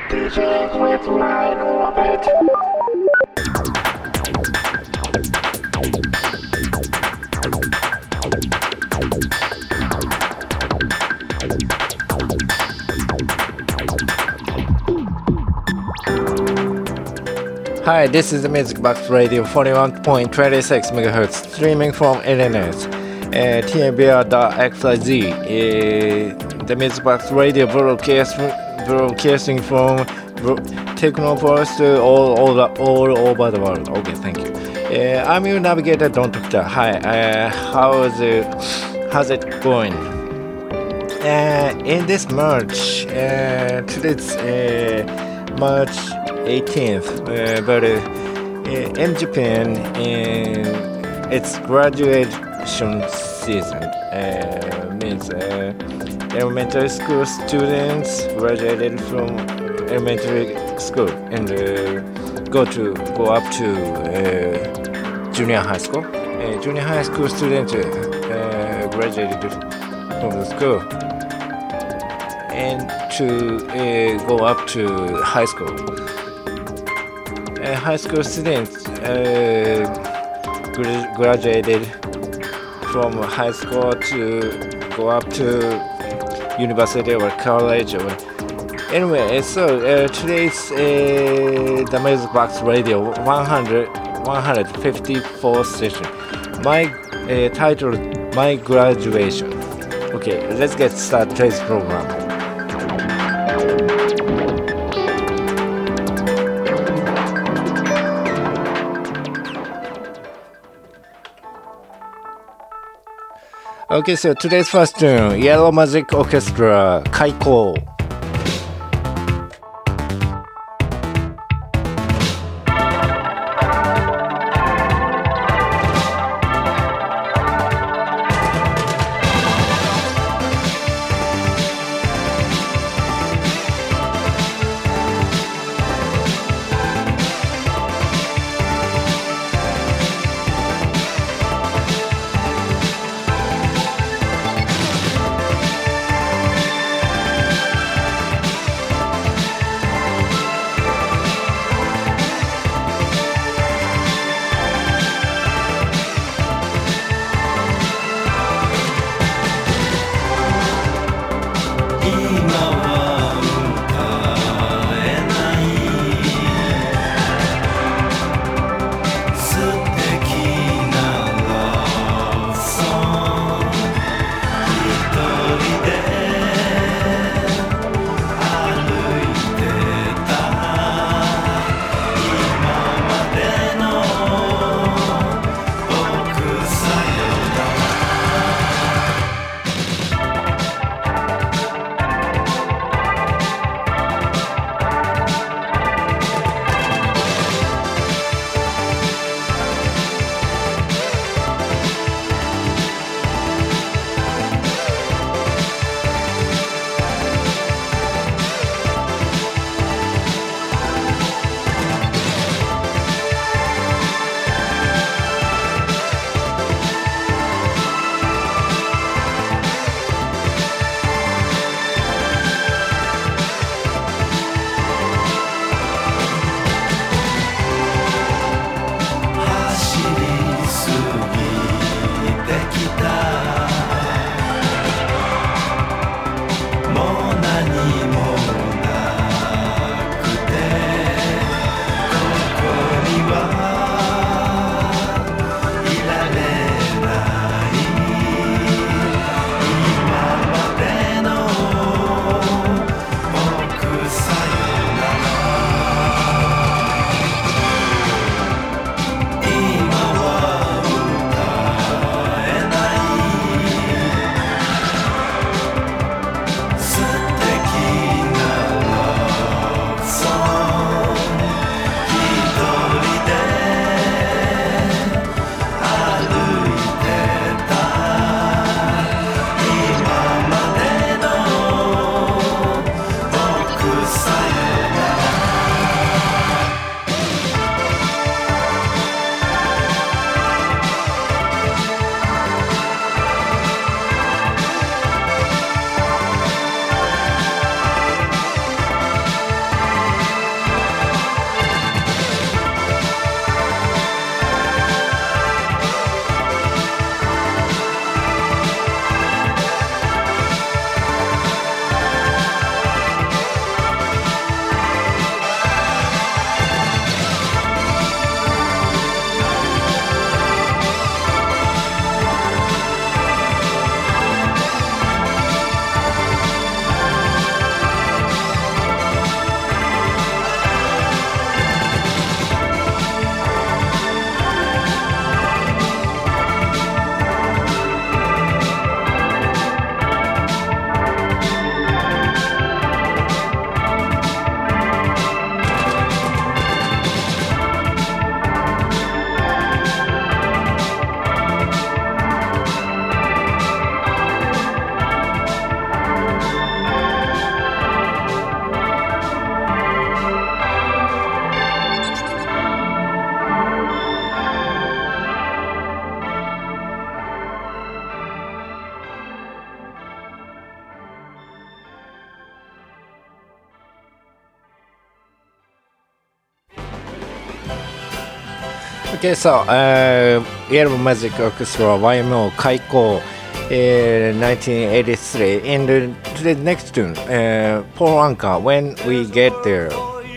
DJ with my orbit. Hi, this is the Music Box Radio 41.26 MHz streaming from LNS, TMBR.xyz, the Music Box Radio broadcasting from Technopolis to all over the world. Okay, thank you. I'm your navigator, Don Doctor. Hi, how's it going? In this March, today's March 18th, but in Japan, it's graduation season. Means elementary school students graduated from elementary school and go up to junior high school. Junior high school students graduated from the school and to go up to high school. High school students graduated from high school to go up to university or college. Anyway, so today's the Music Box Radio 154th session. My title, My Graduation. Okay, let's get started today's program. Okay, so today's first tune, Yellow Magic Orchestra, Kaiko. Okay, so Yellow Magic Orchestra YMO 開校、1983 and the next tune Paul Anka When We Get There.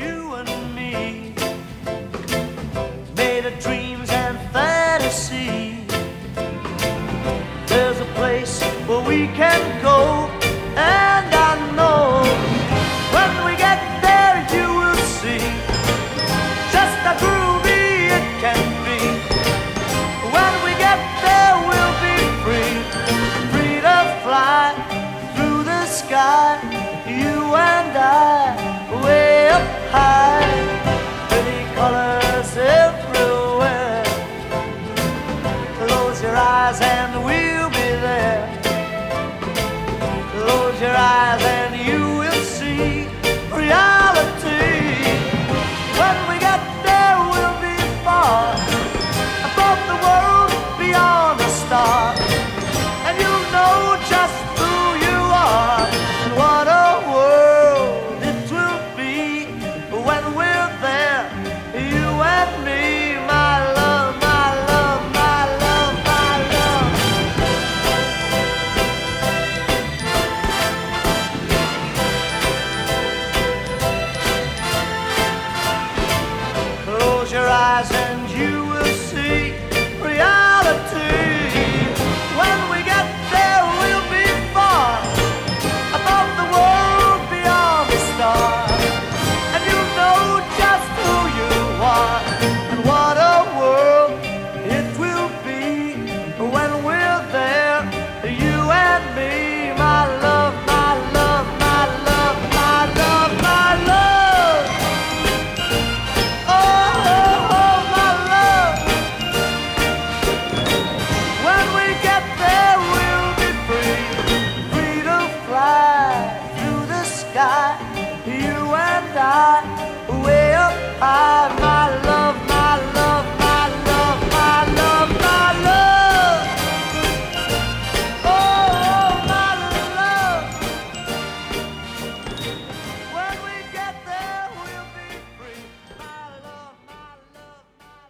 There's a place where we can go, and I know when we get there you will see just how groovy it can be. When we get there we'll be free, free to fly through the sky, you and I, way up high, pretty colors everywhere. Close your eyes and we'll be there. Close your eyes and you will see reality. When we get there we'll be far above the world, beyond the stars, and you'll know just who you are and what a world it will be when we're there, you and me, my love, my love, my love, my love. Close your eyes and you will see reality. When we get there we'll be far above the world, beyond the stars, and you know just who you are and what a world it will be when we're there, you and me, my love, my love, my love, my love, my love. Oh, oh, oh, my love. When we get there we'll be free, free to fly through the sky, you and I, way up high, my love, my love, my love, my love, my love. Oh, oh, my love. When we get there we'll be free, my love, my love, my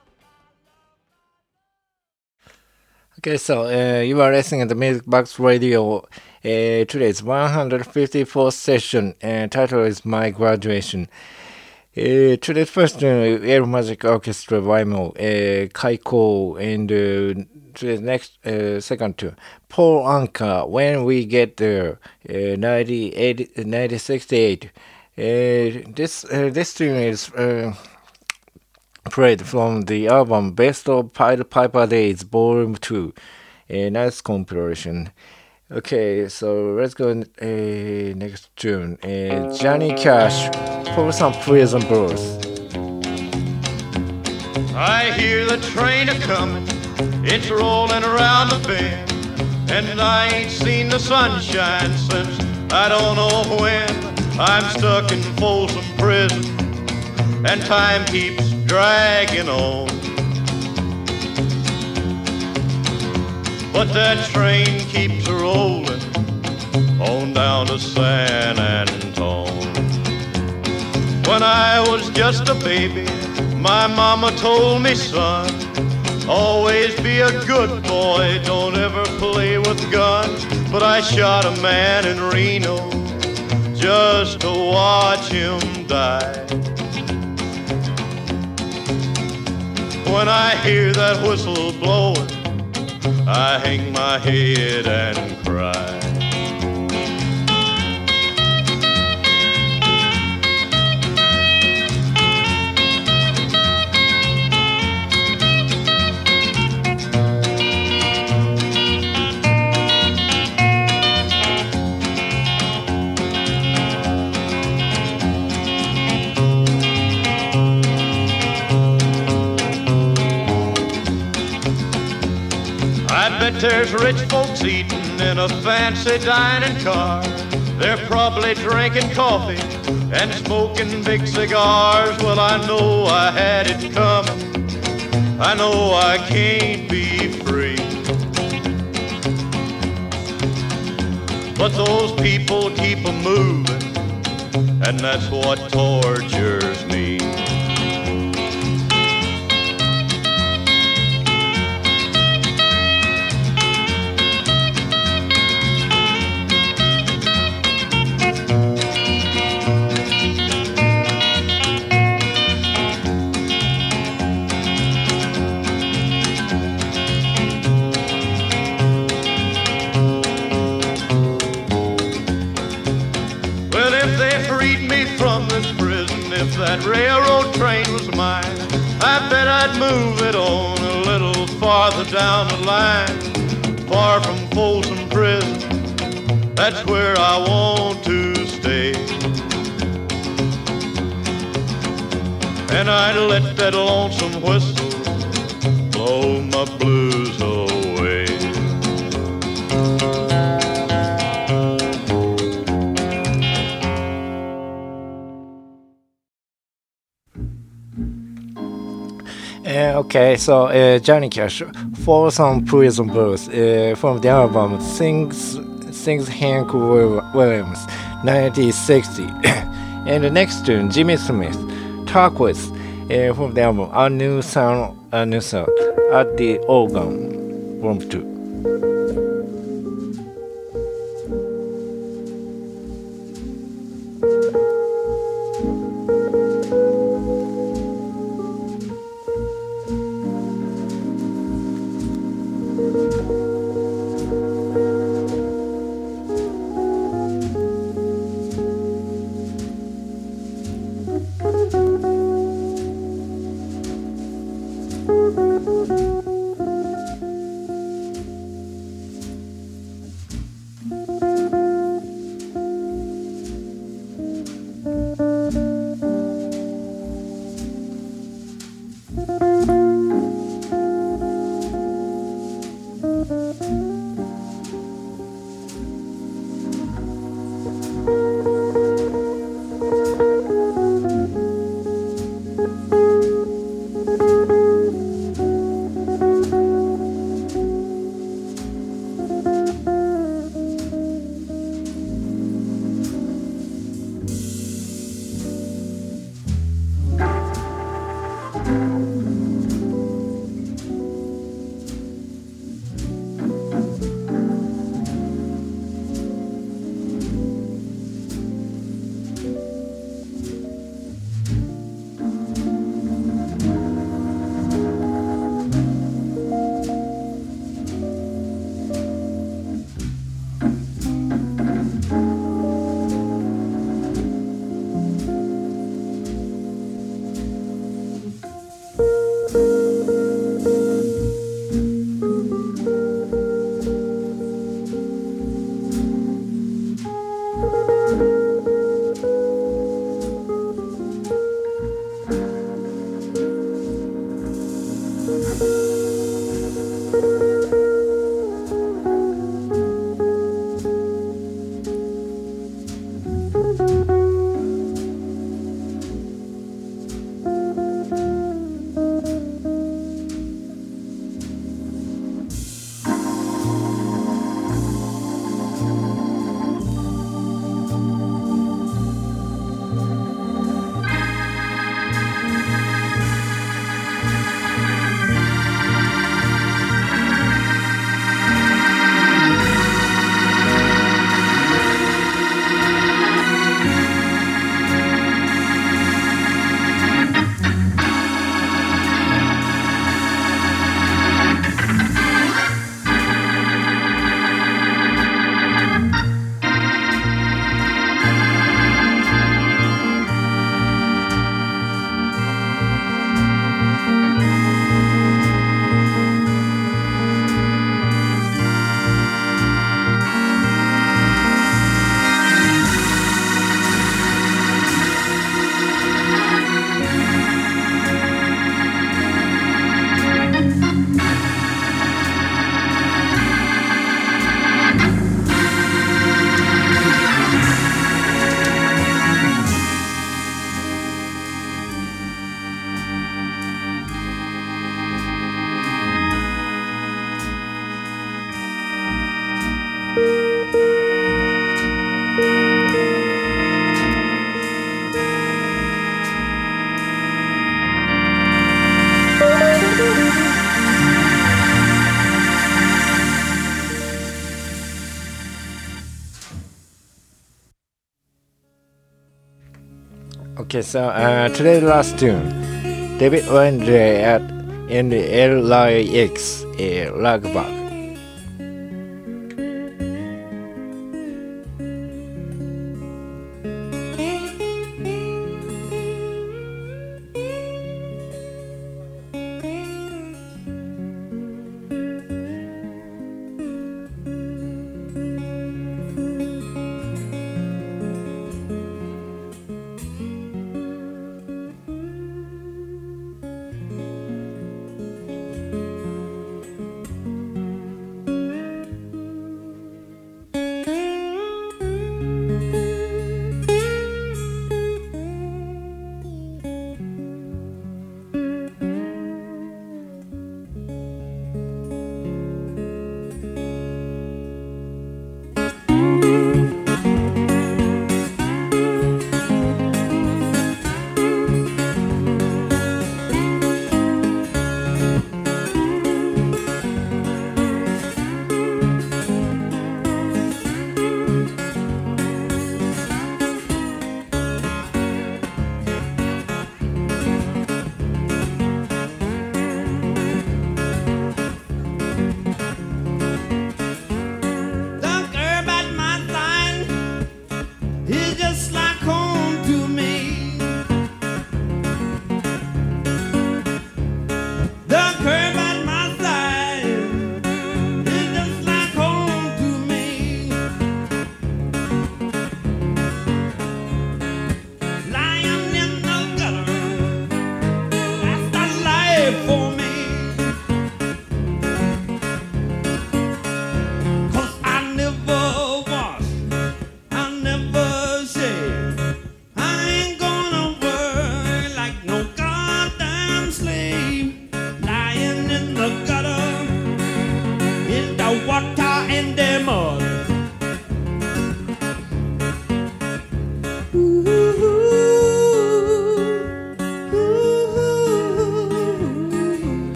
love. Okay, so you are listening to the Music Box Radio. Today's 154th session. Title is My Graduation. Today's first Yellow Magic Orchestra YMO 開校 and today's next second tune Paul Anka When We Get There 1968. This tune is played from the album Best of Pied Piper Days Volume 2. A nice compilation. Okay, so let's go next tune. Johnny Cash for some Prison Blues. I hear the train a-comin', it's rolling around the bend, and I ain't seen the sunshine since I don't know when. I'm stuck in Folsom Prison, and time keeps dragging on. But that train keeps rolling on down to San Antone. When I was just a baby, my mama told me, son, always be a good boy, don't ever play with guns. But I shot a man in Reno just to watch him die. When I hear that whistle blowing, I hang my head and cry. There's rich folks eating in a fancy dining car. They're probably drinking coffee and smoking big cigars. Well, I know I had it coming, I know I can't be free. But those people keep a moving, and that's what tortures me. if that railroad train was mine, I bet I'd move it on a little farther down the line. Far from Folsom Prison, that's where I want to stay. And I'd let that lonesome whistle blow my blues away. Okay, so Johnny Cash, Folsom Prison Blues, from the album Sings Hank Williams, 1960. And the next tune, Jimmy Smith, Turquoise, from the album A New Sound, at the organ, from 2. Okay, so today's last tune, David Wendley at in the LIX Lagback.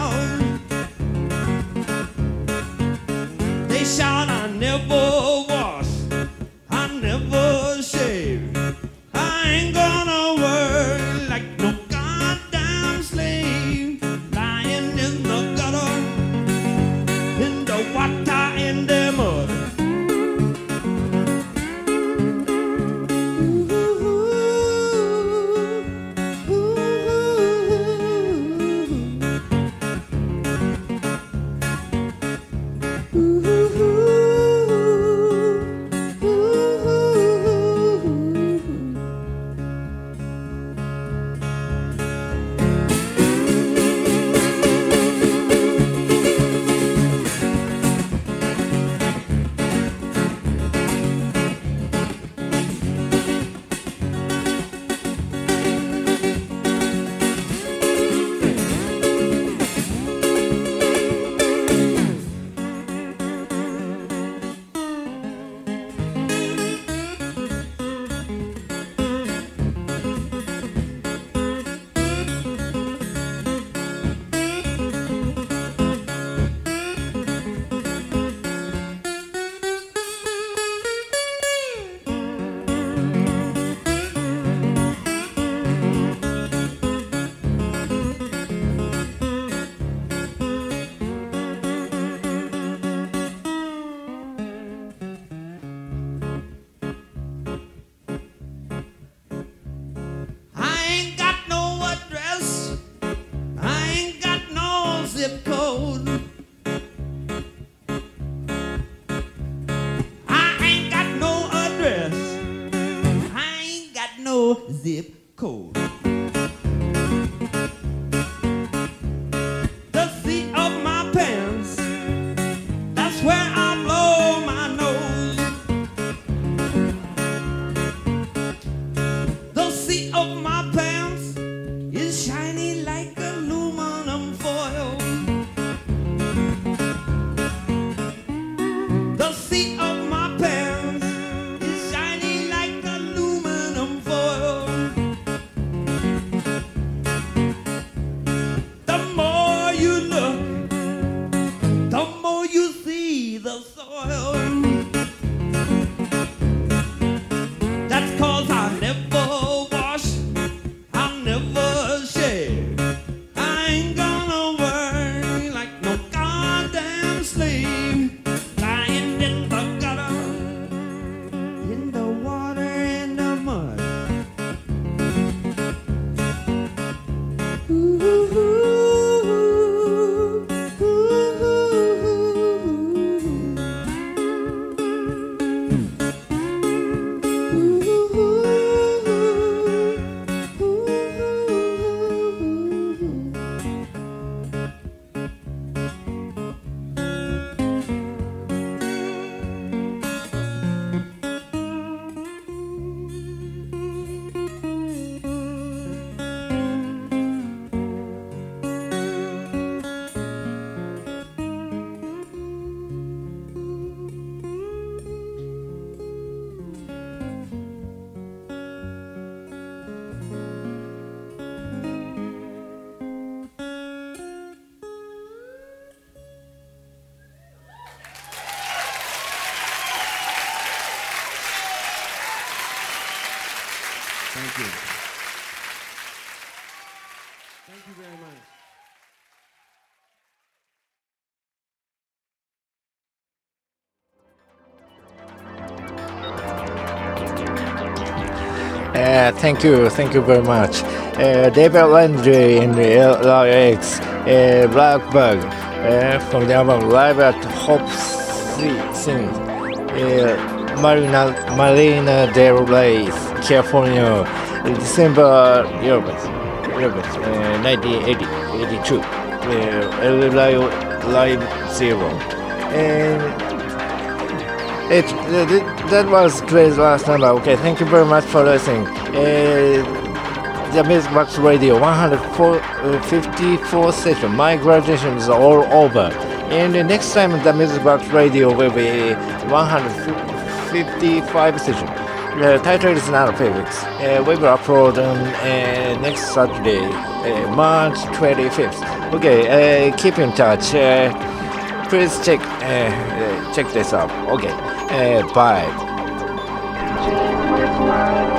down. They shout, I never wash, I never shave. I ain't gonna work like no goddamn slave, lying in the gutter, in the water, in the mud. Zip code. The seat of my pants, that's where I blow my nose. The seat of my pants is shiny like aluminum foil. The seat of my pants is shiny like aluminum foil. The more you look, the more you see the soil. That's 'cause I never wash, I never shave. I ain't gonna work like no goddamn slave, lying in the gutter, in the water, in the mud. Thank you. Thank you very much. Thank you very much. David Landry in the LRX, Blackbird, from the album Live at Hop Sing, Marina Del Rey, California, December 1982, Live Zero. And that was Clay's last number. Okay, thank you very much for listening. The Music Box Radio 154 session. My graduation is all over. And the next time the Music Box Radio will be 155 session. The title is not physics. We will upload on next Saturday, March 25th. Okay, keep in touch. Please check this out. Okay, bye. With my